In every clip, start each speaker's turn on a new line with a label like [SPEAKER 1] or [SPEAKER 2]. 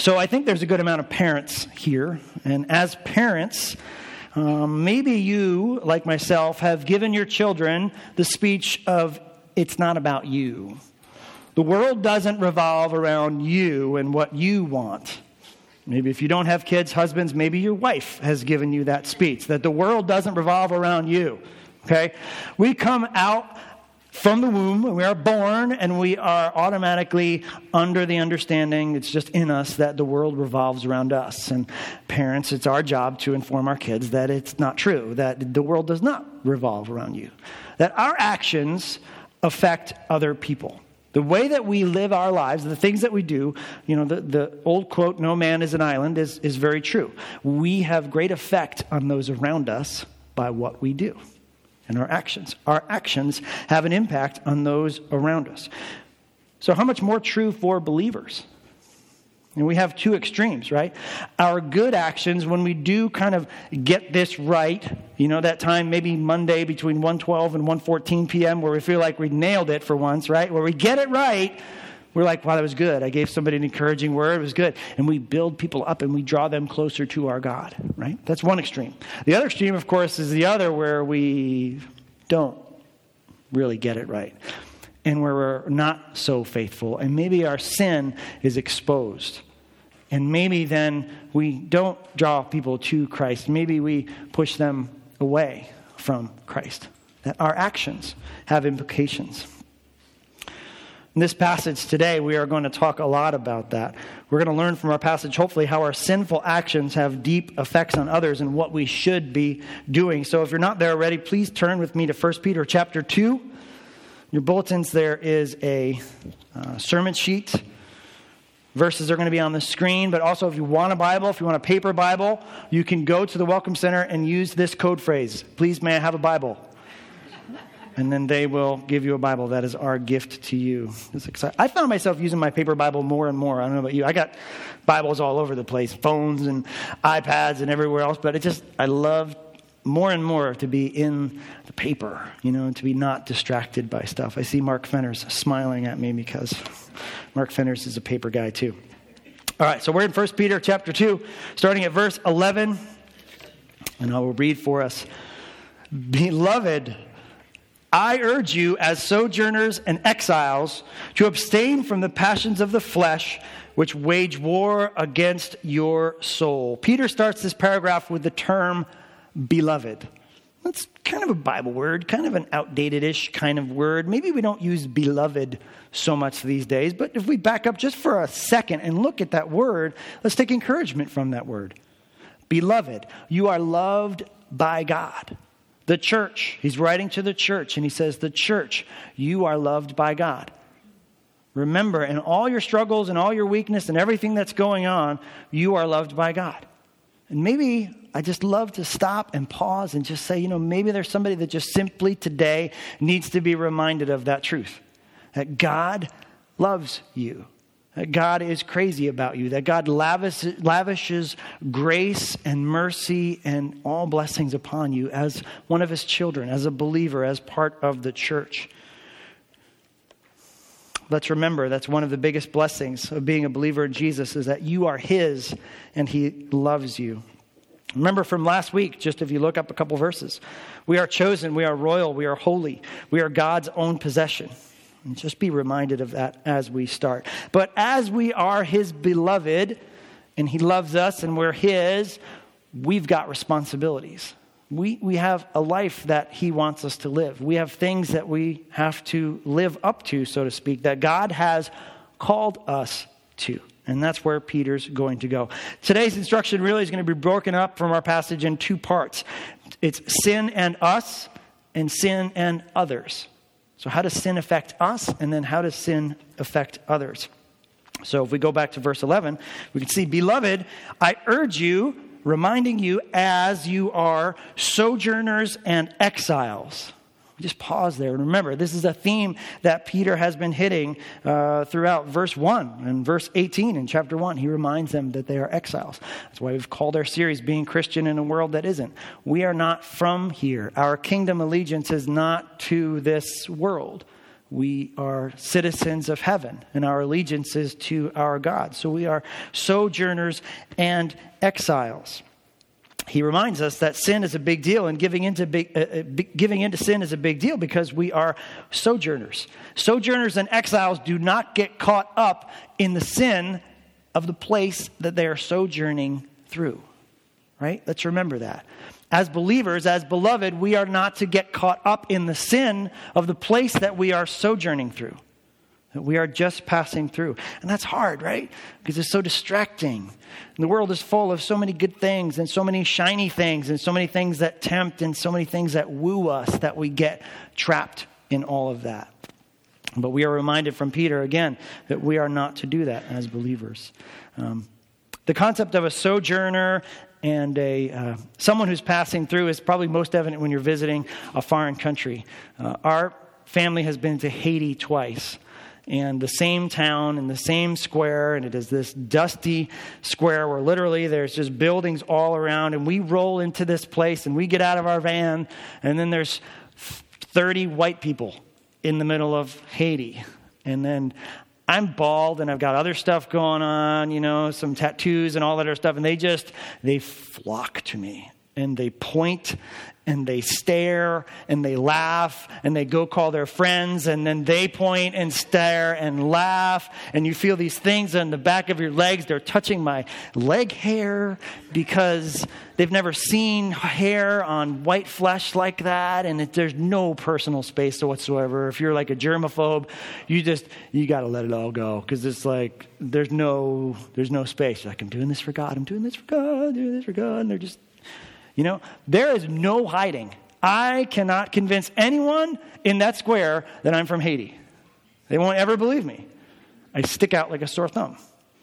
[SPEAKER 1] So I think there's a good amount of parents here. And as parents, maybe you, like myself, have given your children the speech of, it's not about you. The world doesn't revolve around you and what you want. Maybe if you don't have kids, husbands, maybe your wife has given you that speech, that the world doesn't revolve around you. Okay? We come out from the womb, we are born, and we are automatically under the understanding, it's just in us, that the world revolves around us. And parents, it's our job to inform our kids that it's not true, that the world does not revolve around you. That our actions affect other people. The way that we live our lives, the things that we do, the old quote, no man is an island, is very true. We have great effect on those around us by what we do. And our actions. Our actions have an impact on those around us. So how much more true for believers? And we have two extremes, right? Our good actions, when we do kind of get this right, that time maybe Monday between 1:12 and 1:14 p.m. where we feel like we nailed it for once, right? Where we get it right, we're like, wow, that was good. I gave somebody an encouraging word. It was good. And we build people up and we draw them closer to our God, right? That's one extreme. The other extreme, of course, is the other where we don't really get it right. And where we're not so faithful. And maybe our sin is exposed. And maybe then we don't draw people to Christ. Maybe we push them away from Christ. That our actions have implications. In this passage today, we are going to talk a lot about that. We're going to learn from our passage, hopefully, how our sinful actions have deep effects on others and what we should be doing. So if you're not there already, please turn with me to 1 Peter chapter 2. In your bulletins, there is a sermon sheet. Verses are going to be on the screen, but also if you want a Bible, if you want a paper Bible, you can go to the Welcome Center and use this code phrase. Please, may I have a Bible? And then they will give you a Bible. That is our gift to you. It's exciting. I found myself using my paper Bible more and more. I don't know about you. I got Bibles all over the place, phones and iPads and everywhere else. But I love more and more to be in the paper, to be not distracted by stuff. I see Mark Fenners smiling at me because Mark Fenners is a paper guy too. All right, so we're in 1 Peter chapter 2, starting at verse 11. And I will read for us. Beloved, I urge you as sojourners and exiles to abstain from the passions of the flesh which wage war against your soul. Peter starts this paragraph with the term beloved. That's kind of a Bible word, kind of an outdated-ish kind of word. Maybe we don't use beloved so much these days, but if we back up just for a second and look at that word, let's take encouragement from that word. Beloved, you are loved by God. The church, he's writing to the church, and he says, the church, you are loved by God. Remember, in all your struggles and all your weakness and everything that's going on, you are loved by God. And maybe I just love to stop and pause and just say, maybe there's somebody that just simply today needs to be reminded of that truth. That God loves you. That God is crazy about you. That God lavishes grace and mercy and all blessings upon you as one of his children, as a believer, as part of the church. Let's remember that's one of the biggest blessings of being a believer in Jesus is that you are his and he loves you. Remember from last week, just if you look up a couple verses, we are chosen, we are royal, we are holy, we are God's own possession. And just be reminded of that as we start. But as we are his beloved, and he loves us and we're his, we've got responsibilities. We have a life that he wants us to live. We have things that we have to live up to, so to speak, that God has called us to. And that's where Peter's going to go. Today's instruction really is going to be broken up from our passage in two parts. It's sin and us and sin and others. So how does sin affect us? And then how does sin affect others? So if we go back to verse 11, we can see, Beloved, I urge you, reminding you as you are sojourners and exiles. Just pause there and remember, this is a theme that Peter has been hitting throughout verse 1 and verse 18 in chapter 1. He reminds them that they are exiles. That's why we've called our series Being Christian in a World That Isn't. We are not from here. Our kingdom allegiance is not to this world. we are citizens of heaven, and our allegiance is to our God. So we are sojourners and exiles. He reminds us that sin is a big deal, and giving into sin is a big deal because we are sojourners. Sojourners and exiles do not get caught up in the sin of the place that they are sojourning through. Right? Let's remember that. As believers, as beloved, we are not to get caught up in the sin of the place that we are sojourning through. That we are just passing through. And that's hard, right? Because it's so distracting. And the world is full of so many good things and so many shiny things and so many things that tempt and so many things that woo us that we get trapped in all of that. But we are reminded from Peter again that we are not to do that as believers. The concept of a sojourner and someone who's passing through is probably most evident when you're visiting a foreign country. Our family has been to Haiti twice. And the same town and the same square, and it is this dusty square where literally there's just buildings all around, and we roll into this place and we get out of our van, and then there's 30 white people in the middle of Haiti. And then I'm bald and I've got other stuff going on, some tattoos and all that other stuff, and they flock to me and they point and they stare and they laugh and they go call their friends and then they point and stare and laugh, and you feel these things on the back of your legs. They're touching my leg hair because they've never seen hair on white flesh like that, and there's no personal space whatsoever. If you're like a germaphobe, you got to let it all go because it's like there's no space. You're like, I'm doing this for God. I'm doing this for God. I'm doing this for God. And they're just... there is no hiding. I cannot convince anyone in that square that I'm from Haiti. They won't ever believe me. I stick out like a sore thumb.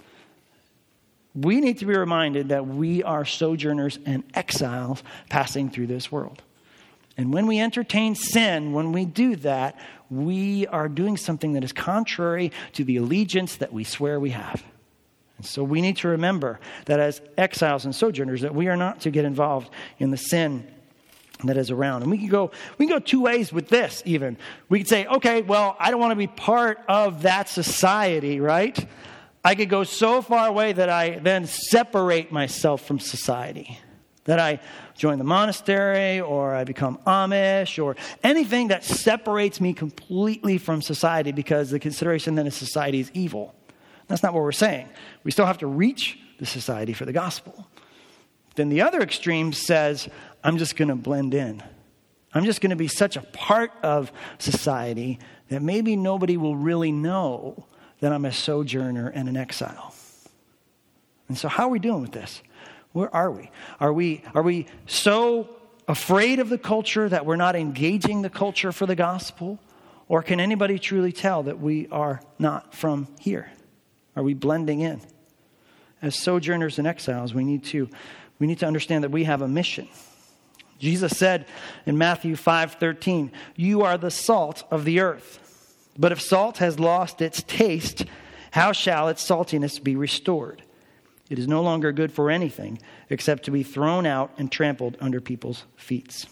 [SPEAKER 1] We need to be reminded that we are sojourners and exiles passing through this world. And when we entertain sin, when we do that, we are doing something that is contrary to the allegiance that we swear we have. So we need to remember that as exiles and sojourners, that we are not to get involved in the sin that is around. And we can go two ways with this even. We could say, okay, well, I don't want to be part of that society, right? I could go so far away that I then separate myself from society. That I join the monastery or I become Amish or anything that separates me completely from society because the consideration then of society is evil. That's not what we're saying. We still have to reach the society for the gospel. Then the other extreme says, I'm just going to blend in. I'm just going to be such a part of society that maybe nobody will really know that I'm a sojourner and an exile. And so how are we doing with this? Where are we? Are we so afraid of the culture that we're not engaging the culture for the gospel? Or can anybody truly tell that we are not from here? Are we blending in? As sojourners and exiles, we need to understand that we have a mission. Jesus said in Matthew 5:13, "You are the salt of the earth. But if salt has lost its taste, how shall its saltiness be restored? It is no longer good for anything except to be thrown out and trampled under people's feet."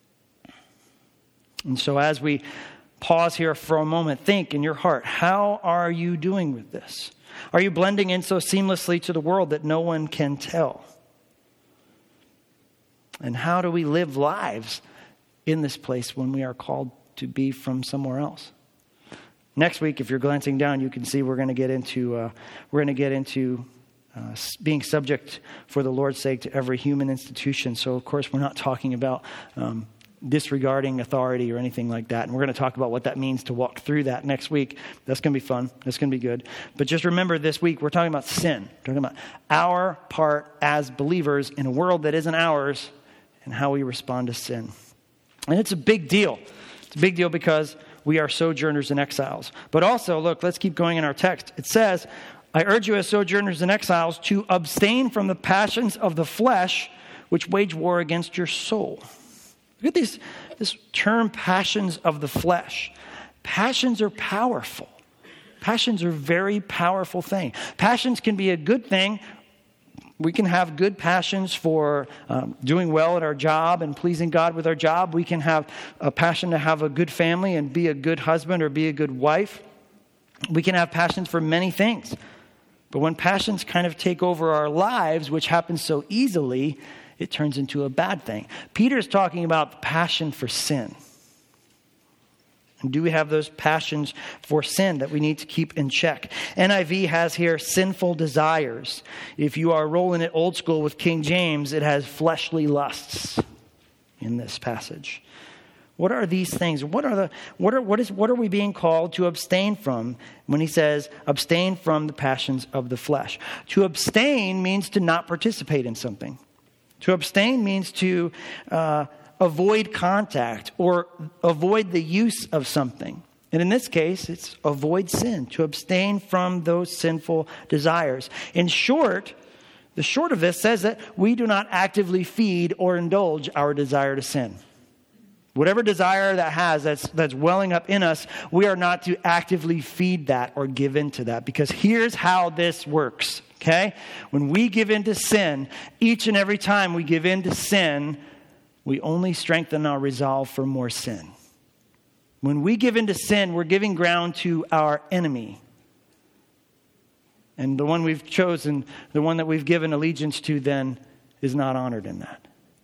[SPEAKER 1] And so as we pause here for a moment, think in your heart, how are you doing with this? Are you blending in so seamlessly to the world that no one can tell? And how do we live lives in this place when we are called to be from somewhere else? Next week, if you're glancing down, you can see we're going to get into being subject for the Lord's sake to every human institution. So, of course, we're not talking about disregarding authority or anything like that. And we're going to talk about what that means to walk through that next week. That's going to be fun. That's going to be good. But just remember this week, we're talking about sin. We're talking about our part as believers in a world that isn't ours and how we respond to sin. And it's a big deal. It's a big deal because we are sojourners and exiles. But also, look, let's keep going in our text. It says, I urge you as sojourners and exiles to abstain from the passions of the flesh which wage war against your soul. Look at this term, passions of the flesh. Passions are powerful. Passions are a very powerful thing. Passions can be a good thing We can have good passions for doing well at our job and pleasing God with our job. We can have a passion to have a good family and be a good husband or be a good wife. We can have passions for many things. But when passions kind of take over our lives, which happens so easily, it turns into a bad thing. Peter's talking about the passion for sin. And do we have those passions for sin that we need to keep in check? NIV has here sinful desires. If you are rolling it old school with King James, it has fleshly lusts in this passage. What are these things? What are we being called to abstain from when he says abstain from the passions of the flesh? To abstain means to not participate in something. To abstain means to avoid contact or avoid the use of something. And in this case, it's avoid sin, to abstain from those sinful desires. In short, the short of this says that we do not actively feed or indulge our desire to sin. Whatever desire that's welling up in us, we are not to actively feed that or give into that. Because here's how this works, okay? When we give into sin, each and every time we give into sin, we only strengthen our resolve for more sin. When we give into sin, we're giving ground to our enemy. And the one we've chosen, the one that we've given allegiance to then, is not honored in that.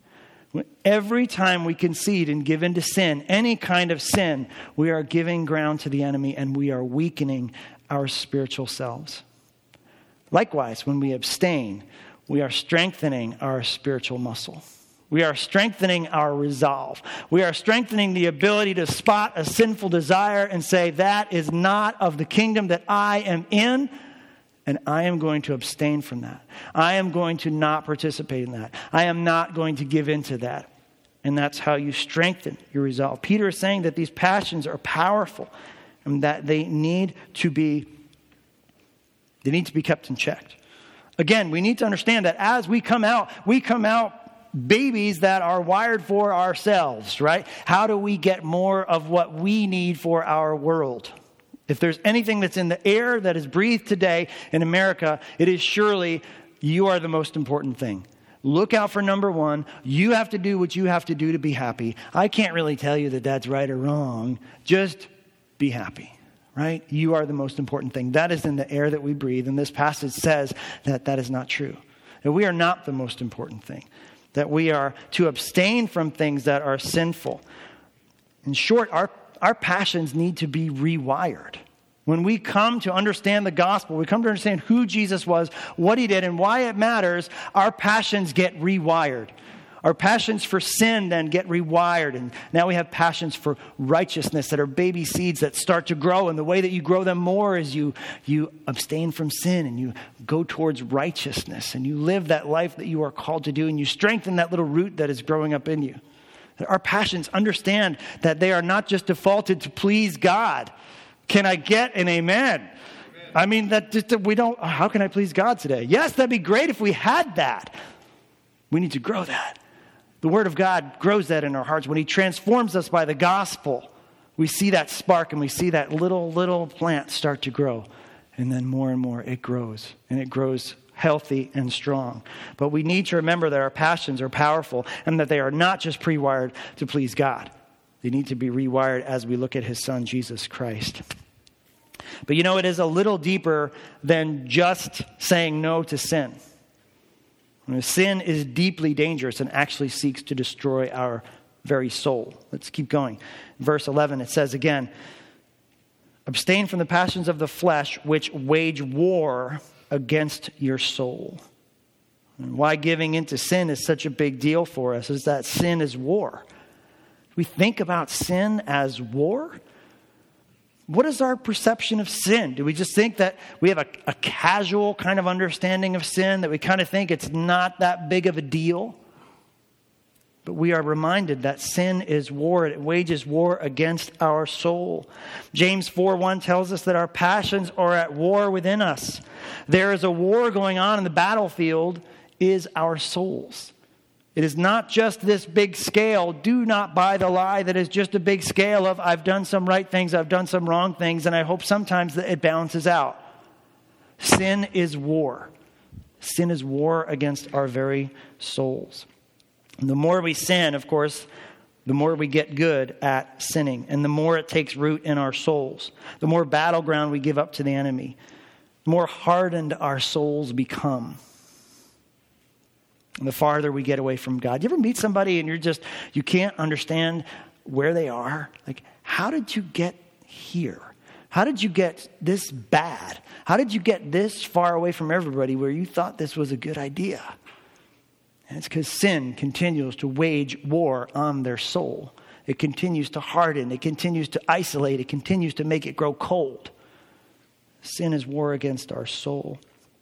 [SPEAKER 1] Every time we concede and give into sin, any kind of sin, we are giving ground to the enemy and we are weakening our spiritual selves. Likewise, when we abstain, we are strengthening our spiritual muscle. We are strengthening our resolve. We are strengthening the ability to spot a sinful desire and say, that is not of the kingdom that I am in, and I am going to abstain from that. I am going to not participate in that. I am not going to give into that. And that's how you strengthen your resolve. Peter is saying that these passions are powerful and that they need to be kept in check. Again, we need to understand that as we come out babies that are wired for ourselves, right? How do we get more of what we need for our world? If there's anything that's in the air that is breathed today in America, it is surely you are the most important thing. Look out for number one. You have to do what you have to do to be happy. I can't really tell you that that's right or wrong. Just be happy, right? You are the most important thing. That is in the air that we breathe. And this passage says that that is not true. That we are not the most important thing. That we are to abstain from things that are sinful. In short, our passions need to be rewired. When we come to understand the gospel, we come to understand who Jesus was, what he did, and why it matters, our passions get rewired. Our passions for sin then get rewired. And now we have passions for righteousness that are baby seeds that start to grow. And the way that you grow them more is you abstain from sin and you go towards righteousness. And you live that life that you are called to do. And you strengthen that little root that is growing up in you. Our passions understand that they are not just defaulted to please God. Can I get an amen? Amen. I mean, how can I please God today? Yes, that'd be great if we had that. We need to grow that. The Word of God grows that in our hearts. When he transforms us by the gospel, we see that spark and we see that little plant start to grow. And then more and more it grows. And it grows healthy and strong. But we need to remember that our passions are powerful and that they are not just pre-wired to please God. They need to be rewired as we look at his son, Jesus Christ. But it is a little deeper than just saying no to sin. Sin is deeply dangerous and actually seeks to destroy our very soul. Let's keep going. Verse 11, it says again, abstain from the passions of the flesh which wage war against your soul. And why giving into sin is such a big deal for us is that sin is war. We think about sin as war. What is our perception of sin? Do we just think that we have a casual kind of understanding of sin, that we kind of think it's not that big of a deal? But we are reminded that sin is war. It wages war against our soul. James 4:1 tells us that our passions are at war within us. There is a war going on in the battlefield is our souls. It is not just this big scale. Do not buy the lie that is just a big scale of I've done some right things, I've done some wrong things, and I hope sometimes that it balances out. Sin is war. Sin is war against our very souls. And the more we sin, of course, the more we get good at sinning. And the more it takes root in our souls. The more battleground we give up to the enemy. The more hardened our souls become. And the farther we get away from God. You ever meet somebody and you can't understand where they are? Like, how did you get here? How did you get this bad? How did you get this far away from everybody where you thought this was a good idea? And it's because sin continues to wage war on their soul. It continues to harden. It continues to isolate. It continues to make it grow cold. Sin is war against our soul.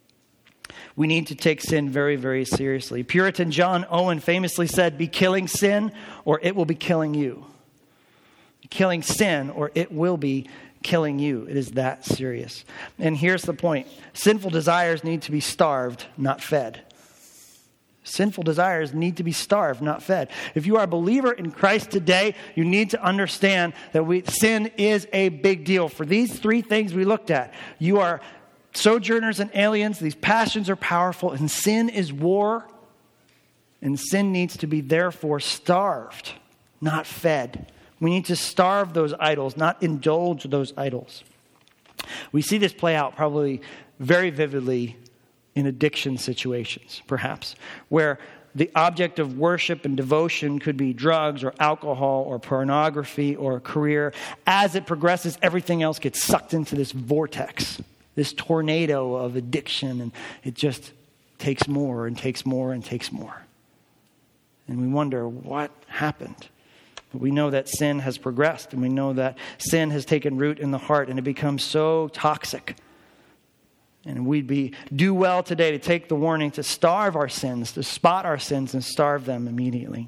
[SPEAKER 1] We need to take sin very, very seriously. Puritan John Owen famously said, "Be killing sin or it will be killing you." Killing sin or it will be killing you. It is that serious. And here's the point. Sinful desires need to be starved, not fed. Sinful desires need to be starved, not fed. If you are a believer in Christ today, you need to understand that sin is a big deal. For these three things we looked at, you are sojourners and aliens. These passions are powerful, and sin is war. And sin needs to be therefore starved, not fed. We need to starve those idols, not indulge those idols. We see this play out probably very vividly in addiction situations, perhaps, where the object of worship and devotion could be drugs or alcohol or pornography or a career. As it progresses, everything else gets sucked into this vortex, this tornado of addiction, and it just takes more and takes more and takes more. And we wonder, what happened? But we know that sin has progressed, and we know that sin has taken root in the heart, and it becomes so toxic. And we'd do well today to take the warning to starve our sins, to spot our sins and starve them immediately.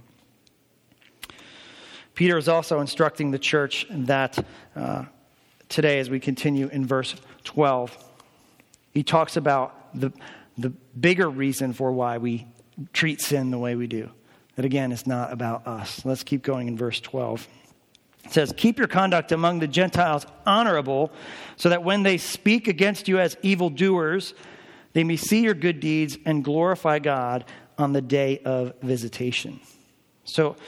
[SPEAKER 1] Peter is also instructing the church that today, as we continue in verse 12, he talks about the bigger reason for why we treat sin the way we do. That again, is not about us. Let's keep going in verse 12. It says, "Keep your conduct among the Gentiles honorable, so that when they speak against you as evildoers, they may see your good deeds and glorify God on the day of visitation." So,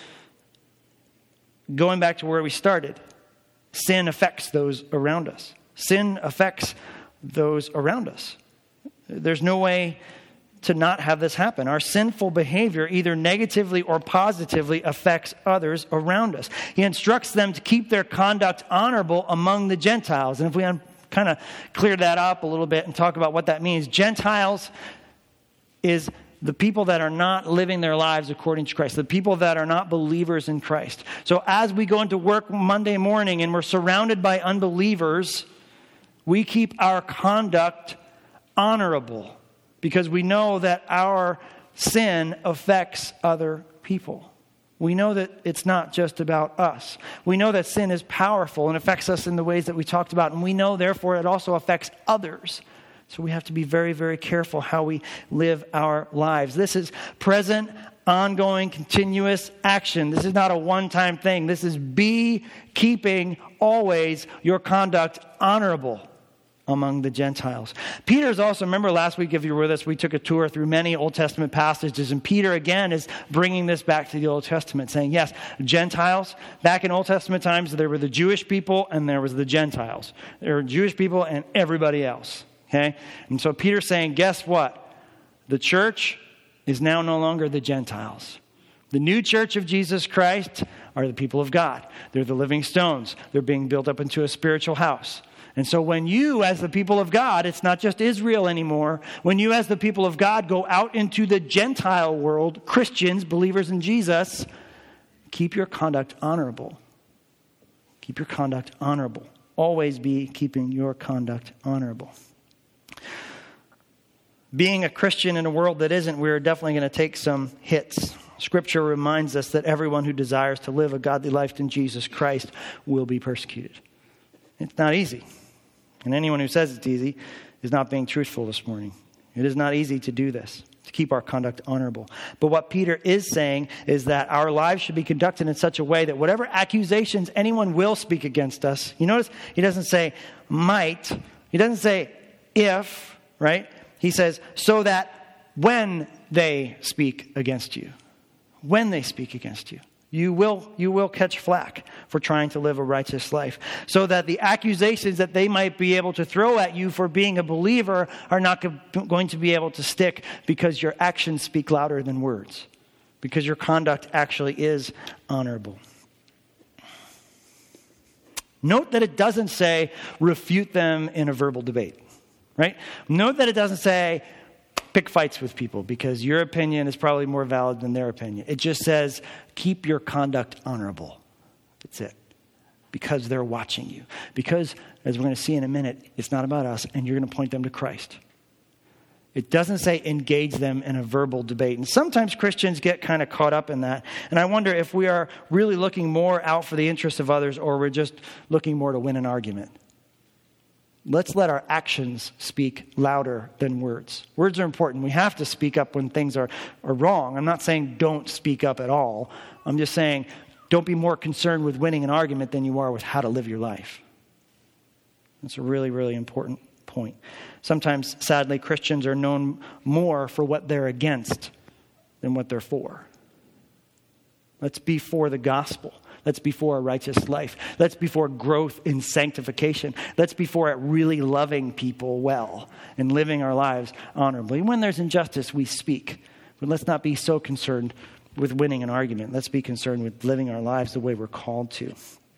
[SPEAKER 1] going back to where we started, sin affects those around us. Sin affects those around us. There's no way to not have this happen. Our sinful behavior either negatively or positively affects others around us. He instructs them to keep their conduct honorable among the Gentiles. And if we kind of clear that up a little bit and talk about what that means, Gentiles is the people that are not living their lives according to Christ, the people that are not believers in Christ. So as we go into work Monday morning and we're surrounded by unbelievers, we keep our conduct honorable, because we know that our sin affects other people. We know that it's not just about us. We know that sin is powerful and affects us in the ways that we talked about. And we know, therefore, it also affects others. So we have to be very, very careful how we live our lives. This is present, ongoing, continuous action. This is not a one-time thing. This is keeping always your conduct honorable among the Gentiles. Peter's also, remember last week if you were with us, we took a tour through many Old Testament passages, and Peter again is bringing this back to the Old Testament, saying, yes, Gentiles, back in Old Testament times, there were the Jewish people and there was the Gentiles. There were Jewish people and everybody else, okay? And so Peter's saying, guess what? The church is now no longer the Gentiles. The new church of Jesus Christ are the people of God. They're the living stones. They're being built up into a spiritual house. And so when you, as the people of God, it's not just Israel anymore. When you, as the people of God, go out into the Gentile world, Christians, believers in Jesus, keep your conduct honorable. Keep your conduct honorable. Always be keeping your conduct honorable. Being a Christian in a world that isn't, we're definitely going to take some hits. Scripture reminds us that everyone who desires to live a godly life in Jesus Christ will be persecuted. It's not easy. And anyone who says it's easy is not being truthful this morning. It is not easy to do this, to keep our conduct honorable. But what Peter is saying is that our lives should be conducted in such a way that whatever accusations anyone will speak against us, you notice he doesn't say might, he doesn't say if, right? He says so that when they speak against you, you will catch flack for trying to live a righteous life, so that the accusations that they might be able to throw at you for being a believer are not going to be able to stick, because your actions speak louder than words, because your conduct actually is honorable. Note that it doesn't say refute them in a verbal debate, right? Note that it doesn't say pick fights with people because your opinion is probably more valid than their opinion. It just says keep your conduct honorable. That's it. Because they're watching you. Because, as we're going to see in a minute, it's not about us, and you're going to point them to Christ. It doesn't say engage them in a verbal debate. And sometimes Christians get kind of caught up in that. And I wonder if we are really looking more out for the interests of others, or we're just looking more to win an argument. Let's let our actions speak louder than words. Words are important. We have to speak up when things are wrong. I'm not saying don't speak up at all. I'm just saying don't be more concerned with winning an argument than you are with how to live your life. That's a really, really important point. Sometimes, sadly, Christians are known more for what they're against than what they're for. Let's be for the gospel. Let's be for a righteous life. Let's be for growth in sanctification. Let's be for it really loving people well and living our lives honorably. When there's injustice, we speak. But let's not be so concerned with winning an argument. Let's be concerned with living our lives the way we're called to.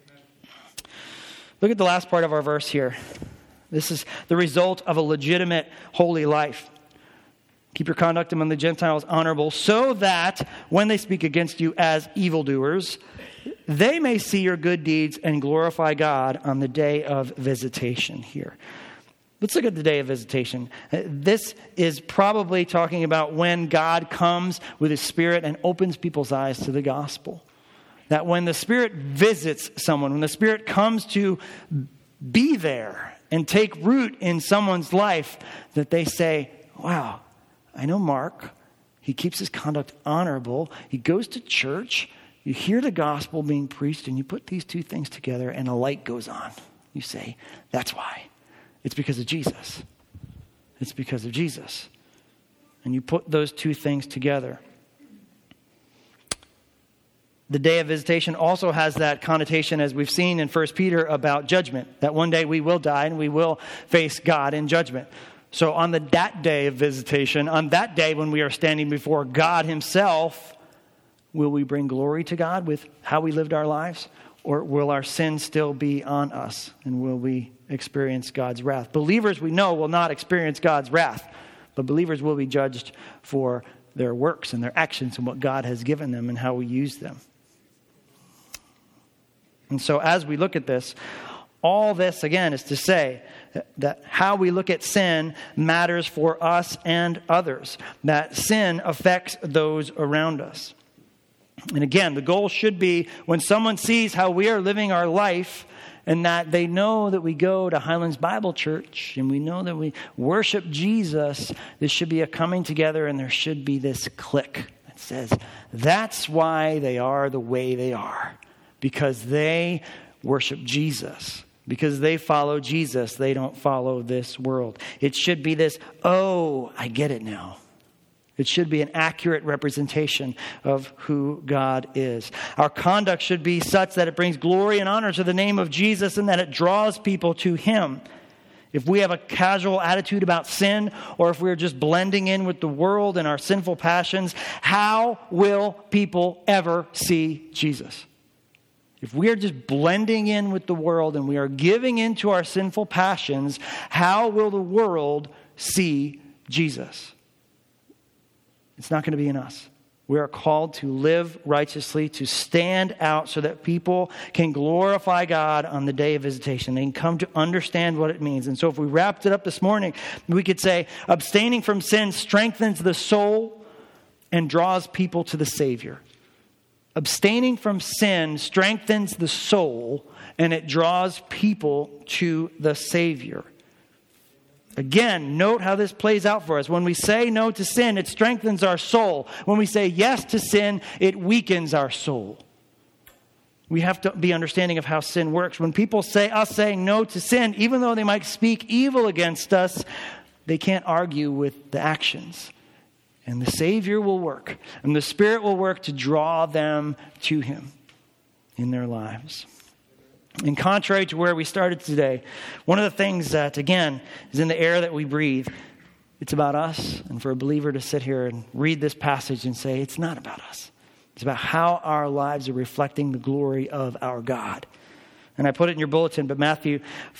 [SPEAKER 1] Look at the last part of our verse here. This is the result of a legitimate, holy life. Keep your conduct among the Gentiles honorable, so that when they speak against you as evildoers, they may see your good deeds and glorify God on the day of visitation here. Let's look at the day of visitation. This is probably talking about when God comes with his Spirit and opens people's eyes to the gospel. That when the Spirit visits someone, when the Spirit comes to be there and take root in someone's life, that they say, wow, I know Mark. He keeps his conduct honorable. He goes to church. You hear the gospel being preached, and you put these two things together, and a light goes on. You say, that's why. It's because of Jesus. It's because of Jesus. And you put those two things together. The day of visitation also has that connotation, as we've seen in 1 Peter, about judgment. That one day we will die and we will face God in judgment. So on that day of visitation, on that day when we are standing before God himself, will we bring glory to God with how we lived our lives? Or will our sin still be on us? And will we experience God's wrath? Believers, we know, will not experience God's wrath. But believers will be judged for their works and their actions and what God has given them and how we use them. And so as we look at this, all this, again, is to say that how we look at sin matters for us and others. That sin affects those around us. And again, the goal should be when someone sees how we are living our life and that they know that we go to Highlands Bible Church and we know that we worship Jesus, this should be a coming together and there should be this click that says, that's why they are the way they are. Because they worship Jesus. Because they follow Jesus. They don't follow this world. It should be this, oh, I get it now. It should be an accurate representation of who God is. Our conduct should be such that it brings glory and honor to the name of Jesus and that it draws people to him. If we have a casual attitude about sin, or if we're just blending in with the world and our sinful passions, how will people ever see Jesus? If we are just blending in with the world and we are giving in to our sinful passions, how will the world see Jesus? It's not going to be in us. We are called to live righteously, to stand out so that people can glorify God on the day of visitation. They can come to understand what it means. And so if we wrapped it up this morning, we could say abstaining from sin strengthens the soul and draws people to the Savior. Abstaining from sin strengthens the soul and it draws people to the Savior. Again, note how this plays out for us. When we say no to sin, it strengthens our soul. When we say yes to sin, it weakens our soul. We have to be understanding of how sin works. When people say us saying no to sin, even though they might speak evil against us, they can't argue with the actions. And the Savior will work. And the Spirit will work to draw them to him in their lives. And contrary to where we started today, one of the things that, again, is in the air that we breathe, it's about us. And for a believer to sit here and read this passage and say, it's not about us. It's about how our lives are reflecting the glory of our God. And I put it in your bulletin, but Matthew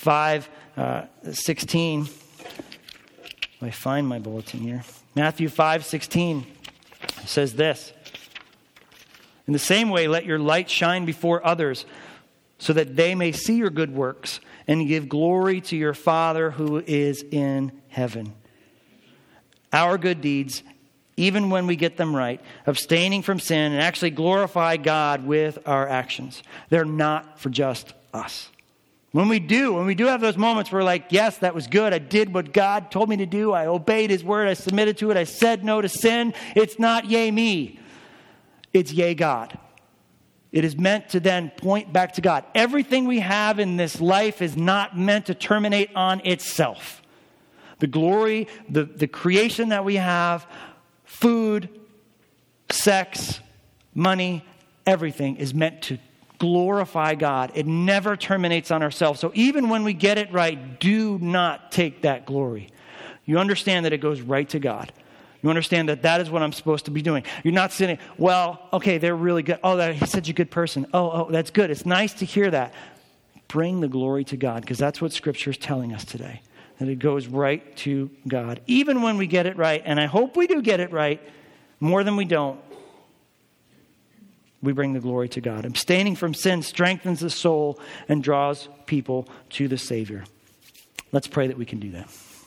[SPEAKER 1] 5:16. If I find my bulletin here. Matthew 5:16 says this. In the same way, let your light shine before others, so that they may see your good works and give glory to your Father who is in heaven. Our good deeds, even when we get them right, abstaining from sin and actually glorify God with our actions. They're not for just us. When we do have those moments where we're like, yes, that was good. I did what God told me to do. I obeyed his word. I submitted to it. I said no to sin. It's not yay me. It's yay God. It is meant to then point back to God. Everything we have in this life is not meant to terminate on itself. The glory, the creation that we have, food, sex, money, everything is meant to glorify God. It never terminates on ourselves. So even when we get it right, do not take that glory. You understand that it goes right to God. You understand that that is what I'm supposed to be doing. You're not sitting, well, okay, they're really good. Oh, he's such a good person. Oh, that's good. It's nice to hear that. Bring the glory to God, because that's what Scripture is telling us today, that it goes right to God. Even when we get it right, and I hope we do get it right, more than we don't, we bring the glory to God. Abstaining from sin strengthens the soul and draws people to the Savior. Let's pray that we can do that.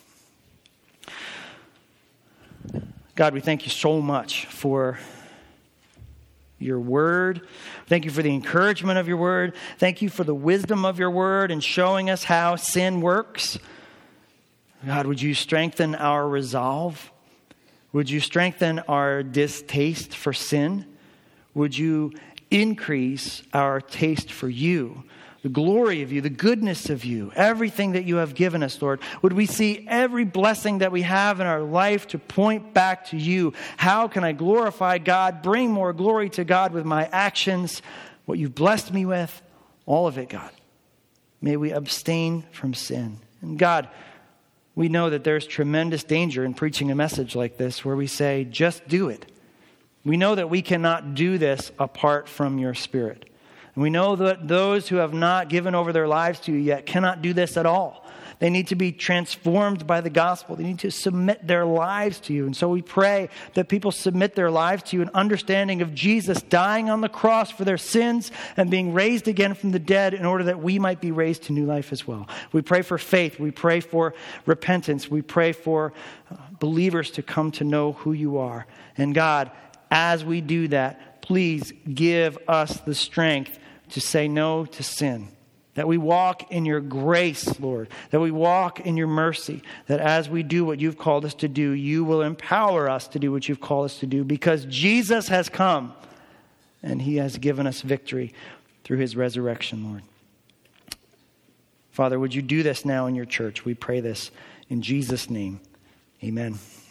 [SPEAKER 1] God, we thank you so much for your word. Thank you for the encouragement of your word. Thank you for the wisdom of your word and showing us how sin works. God, would you strengthen our resolve? Would you strengthen our distaste for sin? Would you increase our taste for you, the glory of you, the goodness of you, everything that you have given us, Lord? Would we see every blessing that we have in our life to point back to you? How can I glorify God, bring more glory to God with my actions, what you've blessed me with, all of it, God. May we abstain from sin. And God, we know that there's tremendous danger in preaching a message like this where we say, just do it. We know that we cannot do this apart from your Spirit. And we know that those who have not given over their lives to you yet cannot do this at all. They need to be transformed by the gospel. They need to submit their lives to you. And so we pray that people submit their lives to you in understanding of Jesus dying on the cross for their sins and being raised again from the dead in order that we might be raised to new life as well. We pray for faith. We pray for repentance. We pray for believers to come to know who you are. And God, as we do that, please give us the strength to say no to sin. That we walk in your grace, Lord. That we walk in your mercy. That as we do what you've called us to do, you will empower us to do what you've called us to do. Because Jesus has come and he has given us victory through his resurrection, Lord. Father, would you do this now in your church? We pray this in Jesus' name. Amen.